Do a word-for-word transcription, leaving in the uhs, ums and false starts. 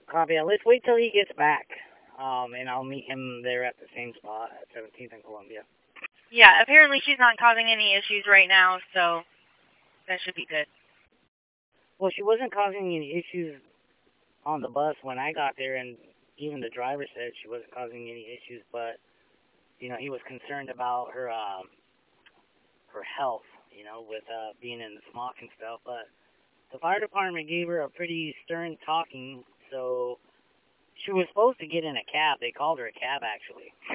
Copy. Let's wait till he gets back. Um, and I'll meet him there at the same spot at seventeenth and Columbia. Yeah, apparently she's not causing any issues right now, so that should be good. Well, she wasn't causing any issues on the bus when I got there, and even the driver said she wasn't causing any issues. But you know, he was concerned about her um, her health. You know, with uh, being in the smoke and stuff. But the fire department gave her a pretty stern talking, so she was supposed to get in a cab. They called her a cab, actually.